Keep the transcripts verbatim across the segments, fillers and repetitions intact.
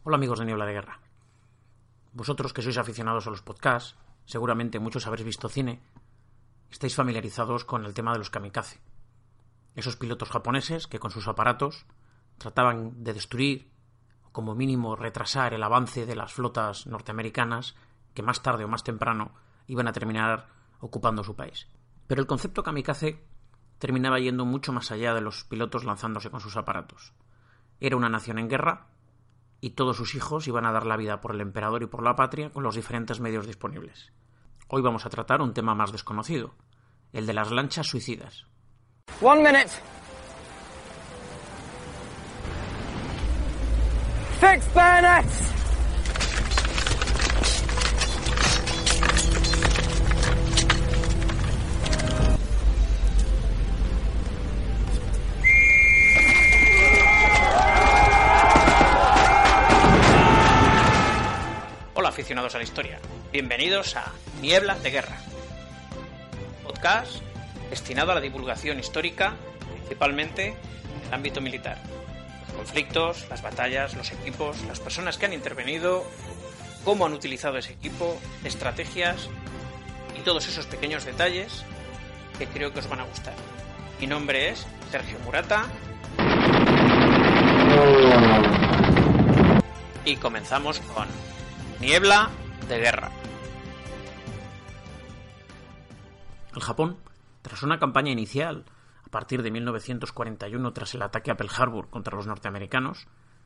Hola amigos de Niebla de Guerra. Vosotros que sois aficionados a los podcasts, seguramente muchos habréis visto cine, estáis familiarizados con el tema de los kamikaze. Esos pilotos japoneses que con sus aparatos trataban de destruir o como mínimo retrasar el avance de las flotas norteamericanas que más tarde o más temprano iban a terminar ocupando su país. Pero el concepto kamikaze terminaba yendo mucho más allá de los pilotos lanzándose con sus aparatos. Era una nación en guerra y todos sus hijos iban a dar la vida por el emperador y por la patria con los diferentes medios disponibles. Hoy vamos a tratar un tema más desconocido, el de las lanchas suicidas. One minute. Fix bayonets. Hola aficionados a la historia, bienvenidos a Niebla de Guerra, podcast destinado a la divulgación histórica, principalmente en el ámbito militar. Los conflictos, las batallas, los equipos, las personas que han intervenido, cómo han utilizado ese equipo, estrategias y todos esos pequeños detalles que creo que os van a gustar. Mi nombre es Sergio Murata y comenzamos con Niebla de Guerra. El Japón, tras una campaña inicial a partir de mil novecientos cuarenta y uno tras el ataque a Pearl Harbor contra los norteamericanos,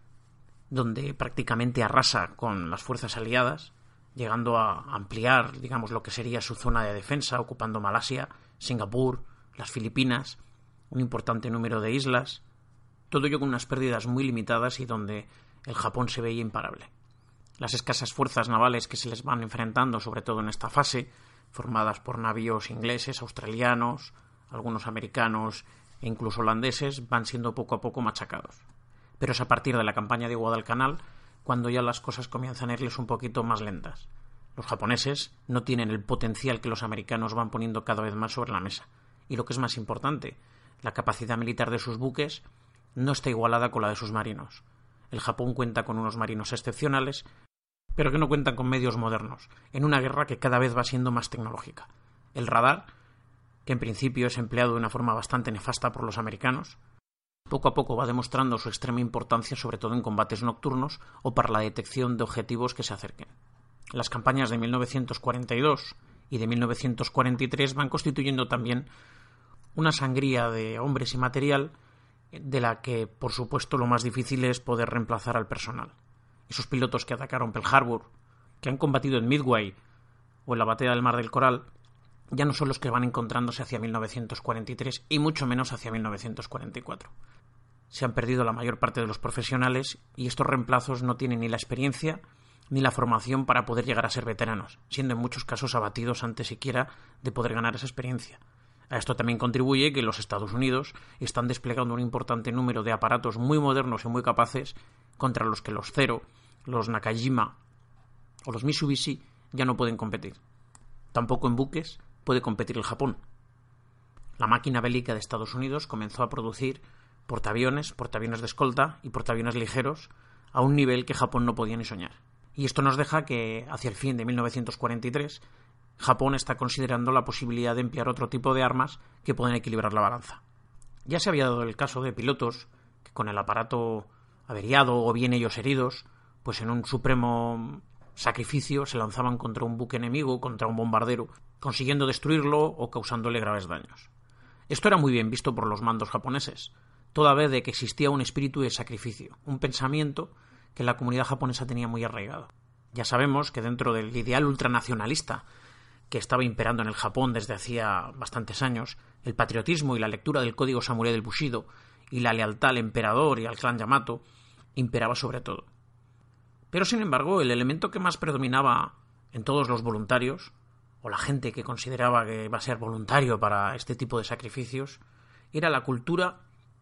donde prácticamente arrasa con las fuerzas aliadas, llegando a ampliar, digamos, lo que sería su zona de defensa, ocupando Malasia, Singapur, las Filipinas, un importante número de islas, todo ello con unas pérdidas muy limitadas y donde el Japón se veía imparable. Las escasas fuerzas navales que se les van enfrentando, sobre todo en esta fase, formadas por navíos ingleses, australianos, algunos americanos e incluso holandeses, van siendo poco a poco machacados. Pero es a partir de la campaña de Guadalcanal cuando ya las cosas comienzan a irles un poquito más lentas. Los japoneses no tienen el potencial que los americanos van poniendo cada vez más sobre la mesa. Y lo que es más importante, la capacidad militar de sus buques no está igualada con la de sus marinos. El Japón cuenta con unos marinos excepcionales, pero que no cuentan con medios modernos, en una guerra que cada vez va siendo más tecnológica. El radar, que en principio es empleado de una forma bastante nefasta por los americanos, poco a poco va demostrando su extrema importancia, sobre todo en combates nocturnos o para la detección de objetivos que se acerquen. Las campañas de mil novecientos cuarenta y dos y de mil novecientos cuarenta y tres van constituyendo también una sangría de hombres y material de la que, por supuesto, lo más difícil es poder reemplazar al personal. Esos pilotos que atacaron Pearl Harbor, que han combatido en Midway o en la batalla del Mar del Coral, ya no son los que van encontrándose hacia mil novecientos cuarenta y tres y mucho menos hacia mil novecientos cuarenta y cuatro. Se han perdido la mayor parte de los profesionales y estos reemplazos no tienen ni la experiencia ni la formación para poder llegar a ser veteranos, siendo en muchos casos abatidos antes siquiera de poder ganar esa experiencia. A esto también contribuye que los Estados Unidos están desplegando un importante número de aparatos muy modernos y muy capaces contra los que los Zero, los Nakajima o los Mitsubishi ya no pueden competir. Tampoco en buques puede competir el Japón. La máquina bélica de Estados Unidos comenzó a producir portaaviones, portaaviones de escolta y portaaviones ligeros a un nivel que Japón no podía ni soñar. Y esto nos deja que hacia el fin de mil novecientos cuarenta y tres Japón está considerando la posibilidad de emplear otro tipo de armas que pueden equilibrar la balanza. Ya se había dado el caso de pilotos que con el aparato averiado o bien ellos heridos, pues en un supremo sacrificio se lanzaban contra un buque enemigo, contra un bombardero, consiguiendo destruirlo o causándole graves daños. Esto era muy bien visto por los mandos japoneses, toda vez de que existía un espíritu de sacrificio, un pensamiento que la comunidad japonesa tenía muy arraigado. Ya sabemos que dentro del ideal ultranacionalista que estaba imperando en el Japón desde hacía bastantes años, el patriotismo y la lectura del código samurái del Bushido y la lealtad al emperador y al clan Yamato imperaba sobre todo. Pero sin embargo, el elemento que más predominaba en todos los voluntarios, o la gente que consideraba que iba a ser voluntario para este tipo de sacrificios, era la cultura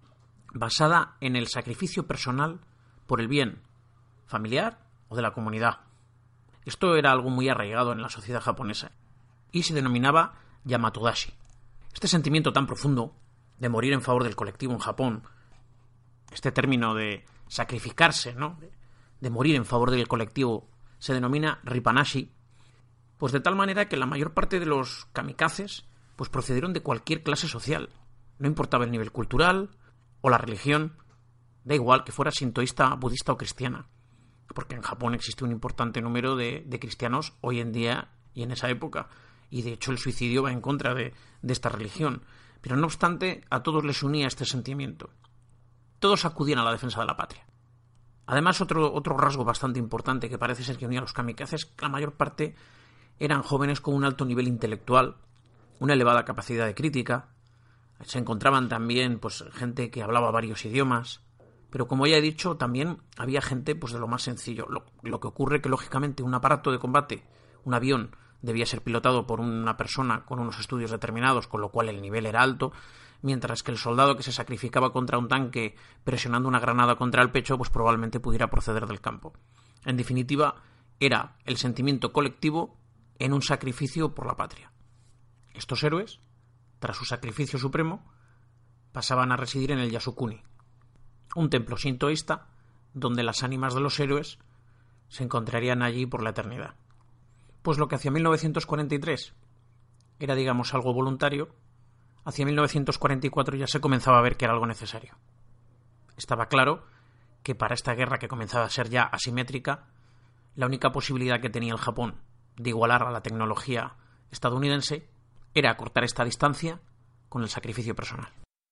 basada en el sacrificio personal por el bien familiar o de la comunidad. Esto era algo muy arraigado en la sociedad japonesa y se denominaba Yamatodashi. Este sentimiento tan profundo de morir en favor del colectivo en Japón, este término de sacrificarse, ¿no?, de, de morir en favor del colectivo, se denomina Rinpoche, pues de tal manera que la mayor parte de los kamikazes pues procedieron de cualquier clase social. No importaba el nivel cultural o la religión, da igual que fuera sintoísta, budista o cristiana, porque en Japón existe un importante número de, de cristianos hoy en día y en esa época, y de hecho el suicidio va en contra de, de esta religión. Pero no obstante, a todos les unía este sentimiento. Todos acudían a la defensa de la patria. Además, otro, otro rasgo bastante importante que parece ser que unía a los kamikazes, la mayor parte eran jóvenes con un alto nivel intelectual, una elevada capacidad de crítica. Se encontraban también pues gente que hablaba varios idiomas, pero como ya he dicho, también había gente pues de lo más sencillo. Lo, lo que ocurre que, lógicamente, un aparato de combate, un avión, debía ser pilotado por una persona con unos estudios determinados, con lo cual el nivel era alto, mientras que el soldado que se sacrificaba contra un tanque presionando una granada contra el pecho, pues probablemente pudiera proceder del campo. En definitiva, era el sentimiento colectivo en un sacrificio por la patria. Estos héroes, tras su sacrificio supremo, pasaban a residir en el Yasukuni, un templo sintoísta donde las ánimas de los héroes se encontrarían allí por la eternidad. Pues lo que hacia mil novecientos cuarenta y tres era, digamos, algo voluntario, hacia mil novecientos cuarenta y cuatro ya se comenzaba a ver que era algo necesario. Estaba claro que para esta guerra, que comenzaba a ser ya asimétrica, la única posibilidad que tenía el Japón de igualar a la tecnología estadounidense era acortar esta distancia con el sacrificio personal.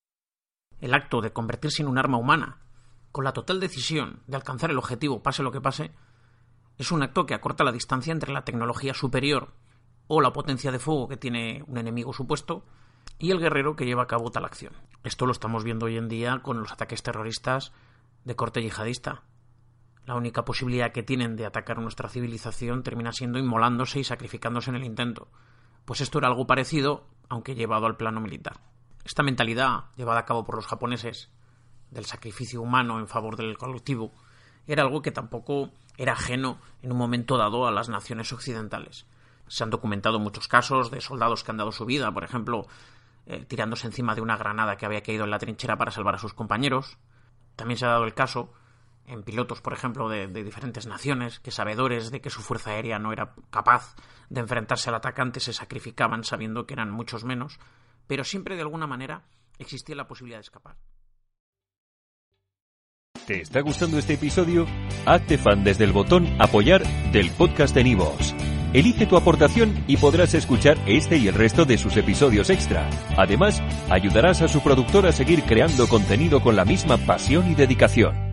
El acto de convertirse en un arma humana, con la total decisión de alcanzar el objetivo pase lo que pase, es un acto que acorta la distancia entre la tecnología superior o la potencia de fuego que tiene un enemigo supuesto y el guerrero que lleva a cabo tal acción. Esto lo estamos viendo hoy en día con los ataques terroristas de corte yihadista. La única posibilidad que tienen de atacar nuestra civilización termina siendo inmolándose y sacrificándose en el intento. Pues esto era algo parecido, aunque llevado al plano militar. Esta mentalidad, llevada a cabo por los japoneses, del sacrificio humano en favor del colectivo, era algo que tampoco era ajeno en un momento dado a las naciones occidentales. Se han documentado muchos casos de soldados que han dado su vida, por ejemplo, eh, tirándose encima de una granada que había caído en la trinchera para salvar a sus compañeros. También se ha dado el caso en pilotos, por ejemplo, de, de diferentes naciones, que sabedores de que su fuerza aérea no era capaz de enfrentarse al atacante, se sacrificaban sabiendo que eran muchos menos, pero siempre de alguna manera existía la posibilidad de escapar. ¿Te está gustando este episodio? Hazte fan desde el botón Apoyar del podcast de Nivos. Elige tu aportación y podrás escuchar este y el resto de sus episodios extra. Además, ayudarás a su productor a seguir creando contenido con la misma pasión y dedicación.